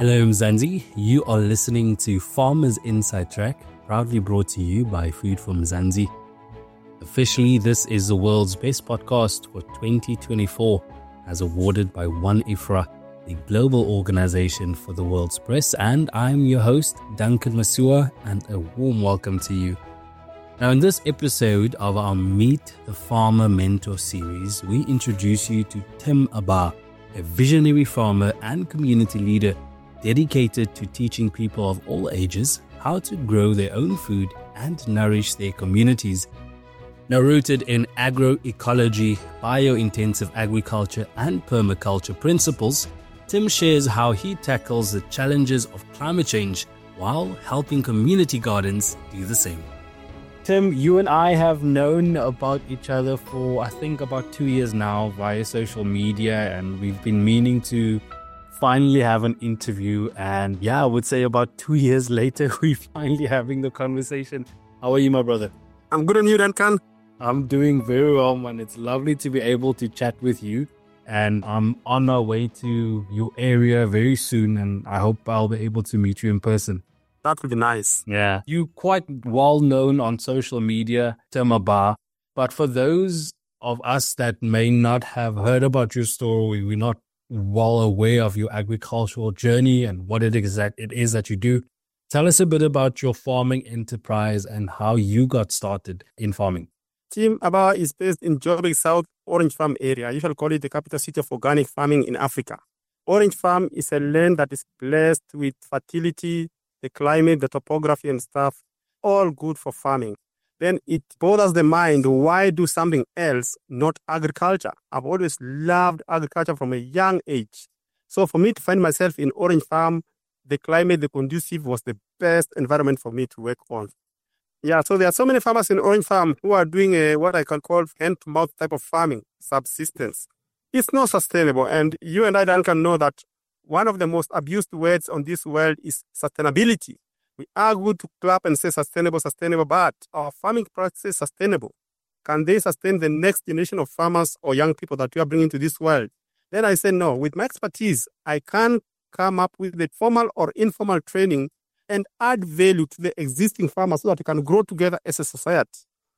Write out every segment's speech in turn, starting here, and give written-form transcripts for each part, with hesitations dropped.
Hello Mzansi, you are listening to Farmers Inside Track, proudly brought to you by Food from Mzansi. Officially, this is the world's best podcast for 2024, as awarded by One IFRA, the global organization for the world's press, and I'm your host, Duncan Masua, and a warm welcome to you. Now, in this episode of our Meet the Farmer Mentor series, we introduce you to Tim Abah, a visionary farmer and community leader dedicated to teaching people of all ages how to grow their own food and nourish their communities. Now, rooted in agroecology, bio-intensive agriculture and permaculture principles, Tim shares how he tackles the challenges of climate change while helping community gardens do the same. Tim, you and I have known about each other for, I think, about 2 years now via social media, and we've been meaning to finally have an interview. And I would say about 2 years later, we're finally having the conversation. How are you, my brother? I'm good, and you, Duncan? I'm doing very well, man. It's lovely to be able to chat with you. And I'm on our way to your area very soon, and I hope I'll be able to meet you in person. That would be nice. Yeah. You're quite well known on social media, Tim Abah. But for those of us that may not have heard about your story, we're not well aware of your agricultural journey and what it is that you do. Tell us a bit about your farming enterprise and how you got started in farming. Tim Abah is based in Joburg South, Orange Farm area. I usually call it the capital city of organic farming in Africa. Orange Farm is a land that is blessed with fertility, the climate, the topography and stuff, all good for farming. Then it bothers the mind, why do something else, not agriculture? I've always loved agriculture from a young age. So for me to find myself in Orange Farm, the climate, the conducive was the best environment for me to work on. Yeah, so there are so many farmers in Orange Farm who are doing what I can call hand-to-mouth type of farming, subsistence. It's not sustainable, and you and I, Duncan, know that one of the most abused words on this world is sustainability. We are good to clap and say sustainable, but our farming practices sustainable. Can they sustain the next generation of farmers or young people that we are bringing to this world? Then I say no. With my expertise, I can come up with the formal or informal training and add value to the existing farmers so that we can grow together as a society.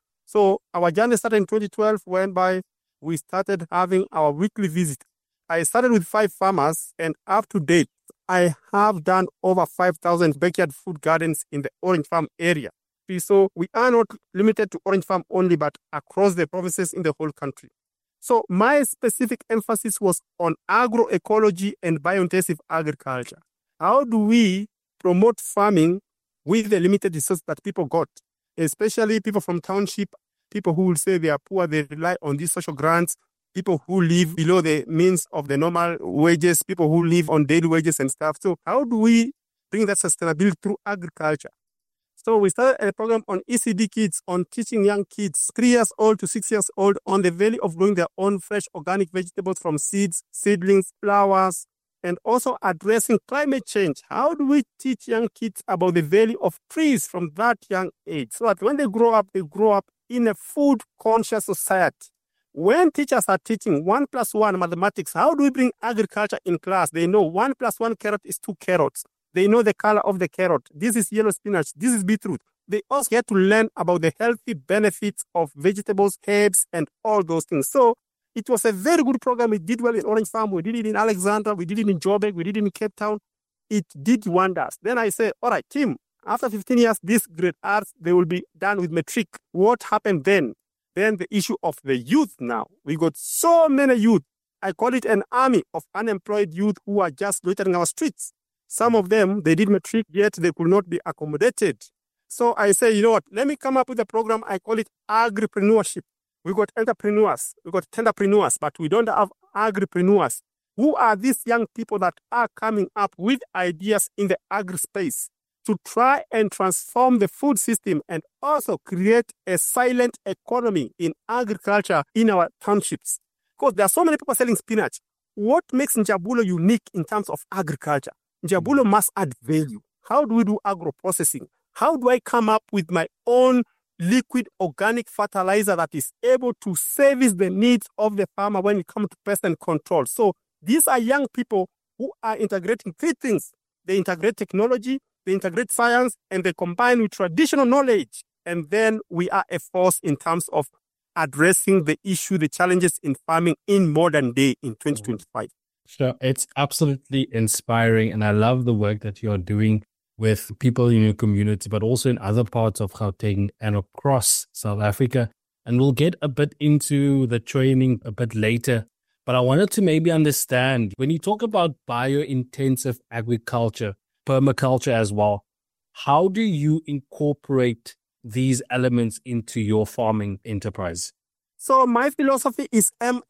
So our journey started in 2012, whereby we started having our weekly visit. I started with 5 farmers, and up to date, I have done over 5,000 backyard food gardens in the Orange Farm area. So we are not limited to Orange Farm only, but across the provinces in the whole country. So my specific emphasis was on agroecology and biointensive agriculture. How do we promote farming with the limited resources that people got, especially people from township, people who will say they are poor, they rely on these social grants, people who live below the means of the normal wages, people who live on daily wages and stuff. So how do we bring that sustainability through agriculture? So we started a program on ECD kids, on teaching young kids 3 years old to 6 years old on the value of growing their own fresh organic vegetables from seeds, seedlings, flowers, and also addressing climate change. How do we teach young kids about the value of trees from that young age so that when they grow up in a food-conscious society? When teachers are teaching 1 + 1 mathematics, how do we bring agriculture in class? They know 1 + 1 carrot is 2 carrots. They know the color of the carrot. This is yellow spinach. This is beetroot. They also get to learn about the healthy benefits of vegetables, herbs, and all those things. So it was a very good program. We did well in Orange Farm. We did it in Alexandra. We did it in Joburg. We did it in Cape Town. It did wonders. Then I said, all right, Tim, after 15 years, these grade arts, they will be done with matric. What happened then? Then the issue of the youth now. We got so many youth. I call it an army of unemployed youth who are just loitering our streets. Some of them, they did matric, yet they could not be accommodated. So I say, you know what, let me come up with a program. I call it agripreneurship. We got entrepreneurs, we got tenderpreneurs, but we don't have agripreneurs. Who are these young people that are coming up with ideas in the agri space to try and transform the food system and also create a silent economy in agriculture in our townships? Because there are so many people selling spinach. What makes Njabulo unique in terms of agriculture? Njabulo must add value. How do we do agro-processing? How do I come up with my own liquid organic fertilizer that is able to service the needs of the farmer when it comes to pest and control? So these are young people who are integrating 3 things: they integrate technology, they integrate science, and they combine with traditional knowledge. And then we are a force in terms of addressing the issue, the challenges in farming in modern day in 2025. So it's absolutely inspiring. And I love the work that you're doing with people in your community, but also in other parts of Gauteng and across South Africa. And we'll get a bit into the training a bit later. But I wanted to maybe understand, when you talk about bio-intensive agriculture, permaculture as well, how do you incorporate these elements into your farming enterprise? So my philosophy is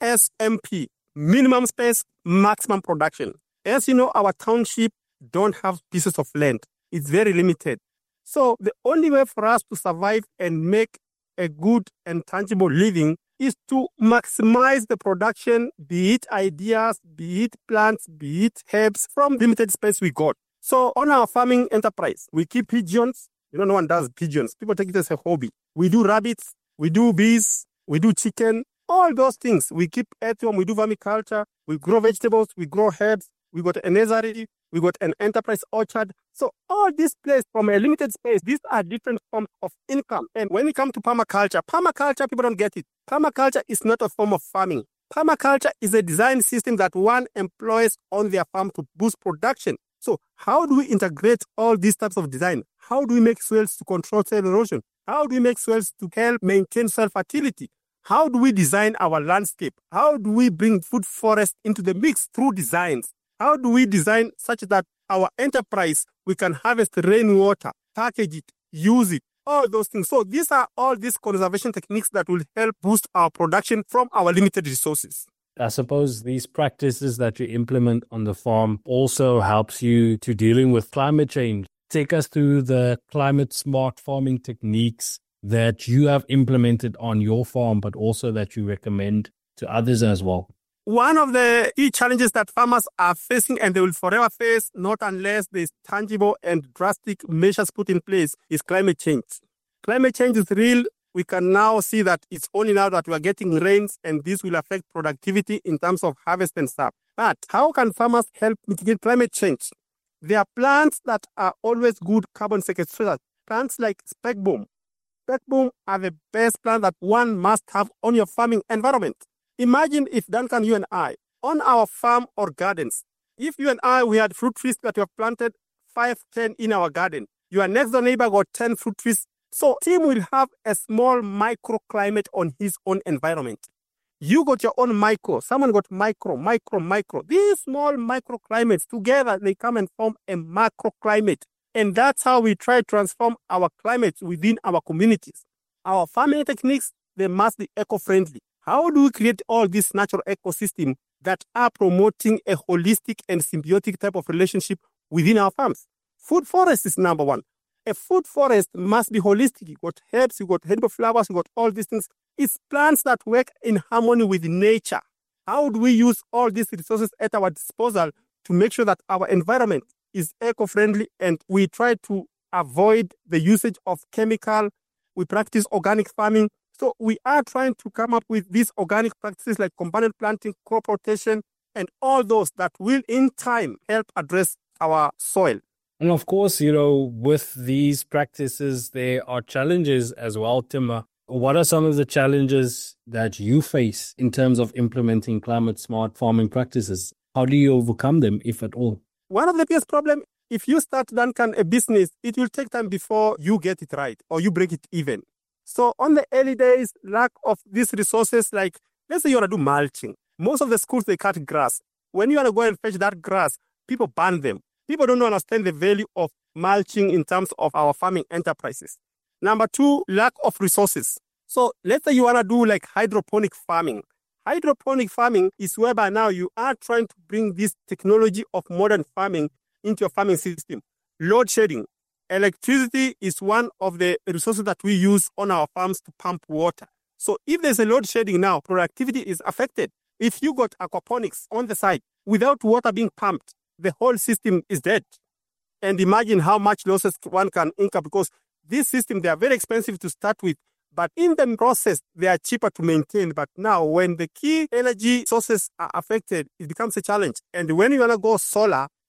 MSMP, minimum space, maximum production. As you know, our township don't have pieces of land. It's very limited. So the only way for us to survive and make a good and tangible living is to maximize the production, be it ideas, be it plants, be it herbs, from limited space we got. So on our farming enterprise, we keep pigeons. No one does pigeons. People take it as a hobby. We do rabbits, we do bees, we do chicken, all those things. We keep earthworm, we do vermiculture, we grow vegetables, we grow herbs, we got a nursery, we got an enterprise orchard. So all this place from a limited space, these are different forms of income. And when it comes to permaculture, people don't get it. Permaculture is not a form of farming. Permaculture is a design system that one employs on their farm to boost production. So how do we integrate all these types of design? How do we make soils to control soil erosion? How do we make soils to help maintain soil fertility? How do we design our landscape? How do we bring food forest into the mix through designs? How do we design such that our enterprise, we can harvest rainwater, package it, use it, all those things. So these are all these conservation techniques that will help boost our production from our limited resources. I suppose these practices that you implement on the farm also helps you to dealing with climate change. Take us through the climate smart farming techniques that you have implemented on your farm, but also that you recommend to others as well. One of the key challenges that farmers are facing, and they will forever face, not unless there's tangible and drastic measures put in place, is climate change. Climate change is real. We can now see that it's only now that we are getting rains, and this will affect productivity in terms of harvest and stuff. But how can farmers help mitigate climate change? There are plants that are always good carbon sequestrators. Plants like spekboom. Spekboom are the best plant that one must have on your farming environment. Imagine if, Duncan, you and I, on our farm or gardens, if you and I, we had fruit trees that we have planted 5, 10 in our garden, your next door neighbor got 10 fruit trees. So Tim will have a small microclimate on his own environment. You got your own micro, someone got micro. These small microclimates together, they come and form a macroclimate. And that's how we try to transform our climates within our communities. Our farming techniques, they must be eco-friendly. How do we create all this natural ecosystem that are promoting a holistic and symbiotic type of relationship within our farms? Food forest is number one. A food forest must be holistic. You got herbs, you got edible flowers, you got all these things. It's plants that work in harmony with nature. How do we use all these resources at our disposal to make sure that our environment is eco-friendly, and we try to avoid the usage of chemical? We practice organic farming. So we are trying to come up with these organic practices like compounded planting, crop rotation, and all those that will in time help address our soil. And of course, with these practices, there are challenges as well, Tim. What are some of the challenges that you face in terms of implementing climate smart farming practices? How do you overcome them, if at all? One of the biggest problems, if you start, Duncan, a business, it will take time before you get it right or you break it even. So on the early days, lack of these resources, like let's say you want to do mulching. Most of the schools, they cut grass. When you want to go and fetch that grass, people burn them. People don't understand the value of mulching in terms of our farming enterprises. Number two, lack of resources. So let's say you want to do like hydroponic farming. Hydroponic farming is whereby now you are trying to bring this technology of modern farming into your farming system. Load shedding. Electricity is one of the resources that we use on our farms to pump water. So if there's a load shedding now, productivity is affected. If you got aquaponics on the side, without water being pumped, the whole system is dead. And imagine how much losses one can incur, because this system, they are very expensive to start with, but in the process, they are cheaper to maintain. But now when the key energy sources are affected, it becomes a challenge. And when you want to go solar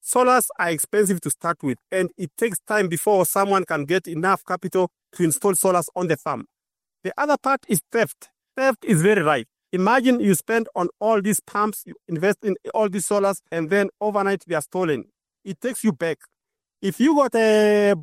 Solars are expensive to start with, and it takes time before someone can get enough capital to install solars on the farm. The other part is theft. Theft is very rife. Imagine you spend on all these pumps, you invest in all these solars, and then overnight they are stolen. It takes you back. If you got a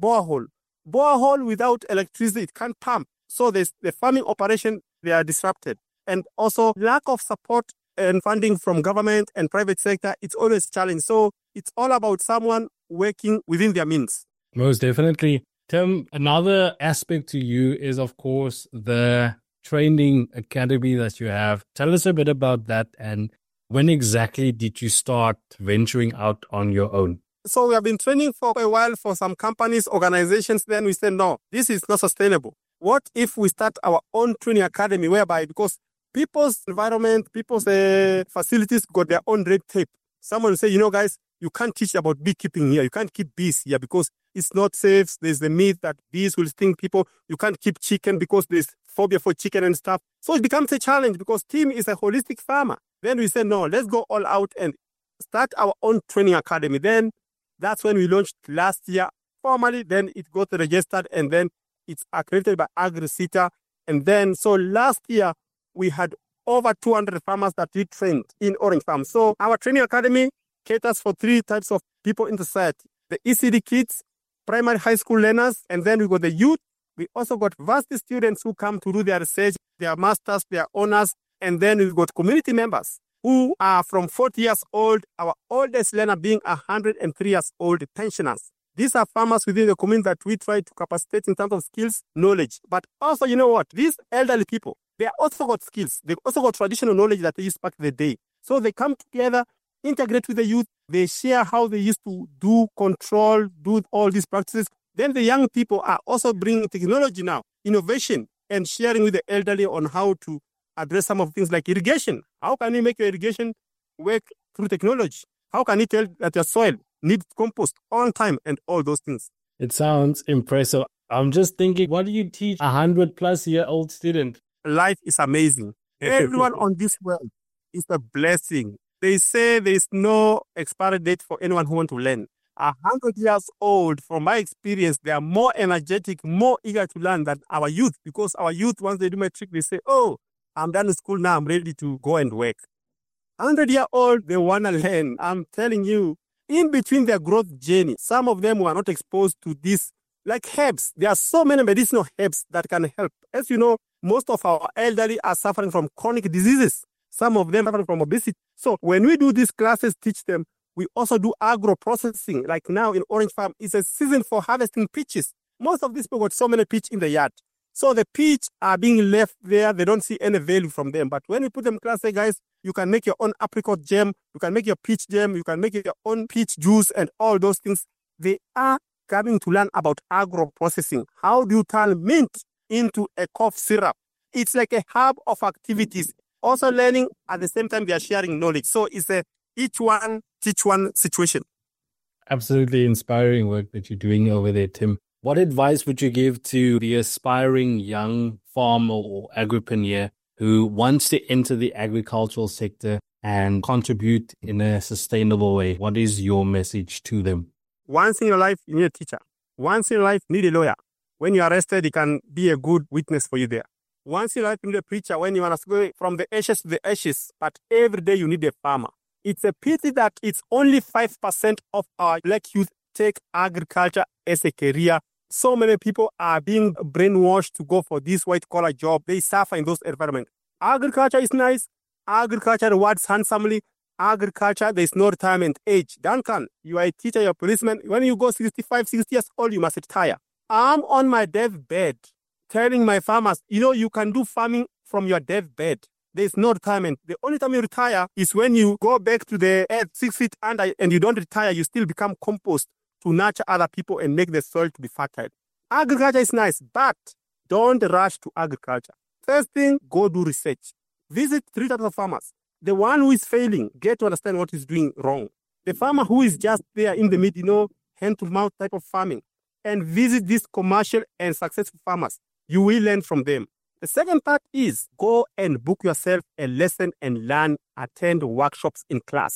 borehole without electricity, it can't pump. So the farming operation, they are disrupted. And also lack of support and funding from government and private sector, it's always a challenge. So it's all about someone working within their means. Most definitely. Tim, another aspect to you is, of course, the training academy that you have. Tell us a bit about that, and when exactly did you start venturing out on your own? So we have been training for a while for some companies, organizations. Then we said, no, this is not sustainable. What if we start our own training academy whereby, because people's environment, people's facilities got their own red tape. Someone will say, guys, you can't teach about beekeeping here. You can't keep bees here because it's not safe. There's the myth that bees will sting people. You can't keep chicken because there's phobia for chicken and stuff. So it becomes a challenge because Tim is a holistic farmer. Then we said, no, let's go all out and start our own training academy. Then that's when we launched last year formally. Then it got registered and then it's accredited by AgriSETA. And then, so last year we had over 200 farmers that we trained in Orange Farm. So our training academy caters for 3 types of people in the society. The ECD kids, primary high school learners, and then we got the youth. We also got varsity students who come to do their research, their masters, their honors, and then we got community members who are from 40 years old, our oldest learner being 103 years old pensioners. These are farmers within the community that we try to capacitate in terms of skills, knowledge. But also, these elderly people, they also got skills. They've also got traditional knowledge that they used back in the day. So they come together, integrate with the youth. They share how they used to do control, do all these practices. Then the young people are also bringing technology now, innovation, and sharing with the elderly on how to address some of things like irrigation. How can you make your irrigation work through technology? How can you tell that your soil needs compost on time and all those things? It sounds impressive. I'm just thinking, what do you teach a 100-plus-year-old student? Life is amazing. Everyone on this world is a blessing. They say there is no expiry date for anyone who wants to learn. 100 years old, from my experience, they are more energetic, more eager to learn than our youth, because our youth, once they do matric, they say, oh, I'm done with school now, I'm ready to go and work. 100-year-old, they want to learn. I'm telling you, in between their growth journey, some of them were not exposed to this, like herbs. There are so many medicinal herbs that can help. As you know, most of our elderly are suffering from chronic diseases. Some of them suffering from obesity. So when we do these classes, teach them, we also do agro-processing. Like now in Orange Farm, it's a season for harvesting peaches. Most of these people got so many peach in the yard. So the peach are being left there. They don't see any value from them. But when we put them in class, say, guys, you can make your own apricot jam. You can make your peach jam. You can make your own peach juice and all those things. They are coming to learn about agro-processing. How do you turn mint into a cough syrup? It's like a hub of activities. Also learning, at the same time, they are sharing knowledge. So it's a each one, teach one situation. Absolutely inspiring work that you're doing over there, Tim. What advice would you give to the aspiring young farmer or agripreneur who wants to enter the agricultural sector and contribute in a sustainable way? What is your message to them? Once in your life, you need a teacher. Once in your life, you need a lawyer. When you're arrested, he can be a good witness for you there. Once in your life, you need a preacher when you want to go from the ashes to the ashes. But every day, you need a farmer. It's a pity that it's only 5% of our black youth take agriculture as a career. So many people are being brainwashed to go for this white-collar job. They suffer in those environments. Agriculture is nice. Agriculture rewards handsomely. Agriculture, there is no retirement age. Duncan, you are a teacher, you're a policeman. When you go 65, 60 years old, you must retire. I'm on my deathbed telling my farmers, you can do farming from your deathbed. There's no retirement. The only time you retire is when you go back to the earth 6 feet under and you don't retire, you still become compost to nurture other people and make the soil to be fertile. Agriculture is nice, but don't rush to agriculture. First thing, go do research. Visit 3 types of farmers. The one who is failing, get to understand what he's doing wrong. The farmer who is just there in the mid, hand-to-mouth type of farming. And visit these commercial and successful farmers. You will learn from them. The second part is go and book yourself a lesson and learn, attend workshops in class.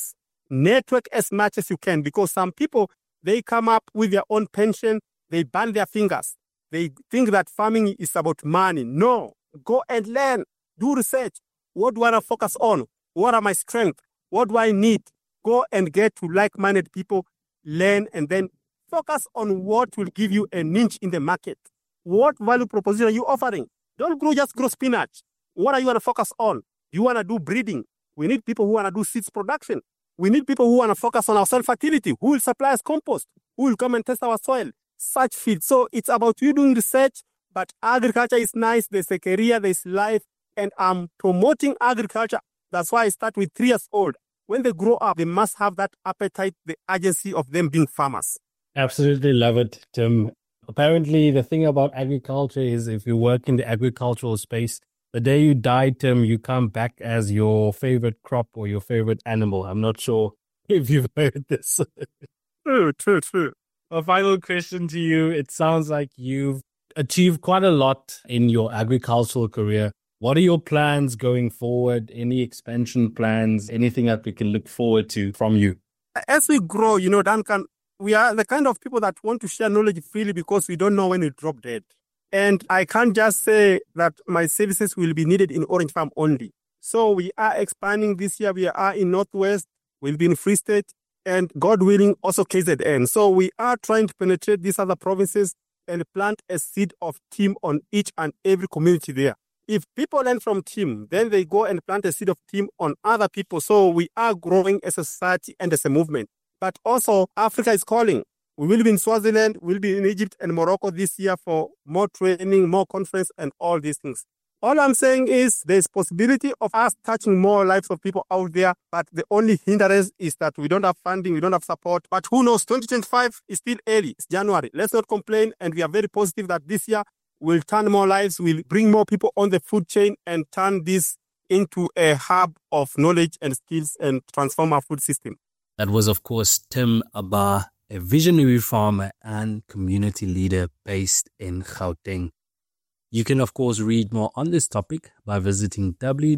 Network as much as you can, because some people, they come up with their own pension, they burn their fingers. They think that farming is about money. No, go and learn, do research. What do I want to focus on? What are my strengths? What do I need? Go and get to like-minded people, learn, and then focus on what will give you a niche in the market. What value proposition are you offering? Don't just grow spinach. What are you going to focus on? You want to do breeding. We need people who want to do seeds production. We need people who want to focus on our soil fertility, who will supply us compost, who will come and test our soil, such field. So it's about you doing research, but agriculture is nice. There's a career, there's life, and I'm promoting agriculture. That's why I start with 3 years old. When they grow up, they must have that appetite, the urgency of them being farmers. Absolutely love it, Tim. Apparently, the thing about agriculture is if you work in the agricultural space, the day you die, Tim, you come back as your favorite crop or your favorite animal. I'm not sure if you've heard this. True. A final question to you. It sounds like you've achieved quite a lot in your agricultural career. What are your plans going forward? Any expansion plans? Anything that we can look forward to from you? As we grow, Duncan, we are the kind of people that want to share knowledge freely because we don't know when we drop dead. And I can't just say that my services will be needed in Orange Farm only. So we are expanding this year. We are in Northwest, we'll be in Free State, and God willing, also KZN. So we are trying to penetrate these other provinces and plant a seed of team on each and every community there. If people learn from team, then they go and plant a seed of team on other people. So we are growing as a society and as a movement. But also, Africa is calling. We will be in Swaziland, we'll be in Egypt and Morocco this year for more training, more conference, and all these things. All I'm saying is there's possibility of us touching more lives of people out there, but the only hindrance is that we don't have funding, we don't have support. But who knows, 2025 is still early. It's January. Let's not complain, and we are very positive that this year we'll turn more lives, we'll bring more people on the food chain and turn this into a hub of knowledge and skills and transform our food system. That was, of course, Tim Abba, a visionary farmer and community leader based in Gauteng. You can, of course, read more on this topic by visiting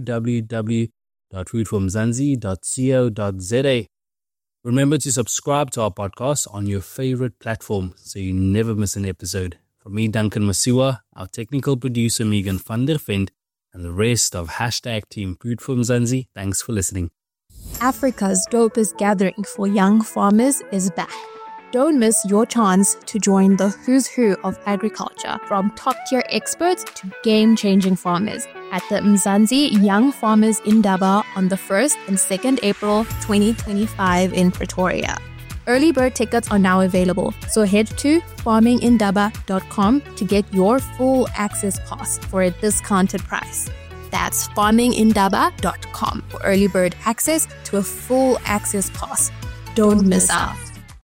www.foodformzansi.co.za. Remember to subscribe to our podcast on your favorite platform so you never miss an episode. From me, Duncan Masiwa, our technical producer, Megan van der Vent, and the rest of #Team Food for Mzansi, thanks for listening. Africa's dopest gathering for young farmers is back. Don't miss your chance to join the who's who of agriculture, from top-tier experts to game-changing farmers, at the Mzansi Young Farmers Indaba on the 1st and 2nd April 2025 in Pretoria. Early bird tickets are now available, so head to farmingindaba.com to get your full access pass for a discounted price. That's farmingindaba.com for early bird access to a full access pass. Don't miss out.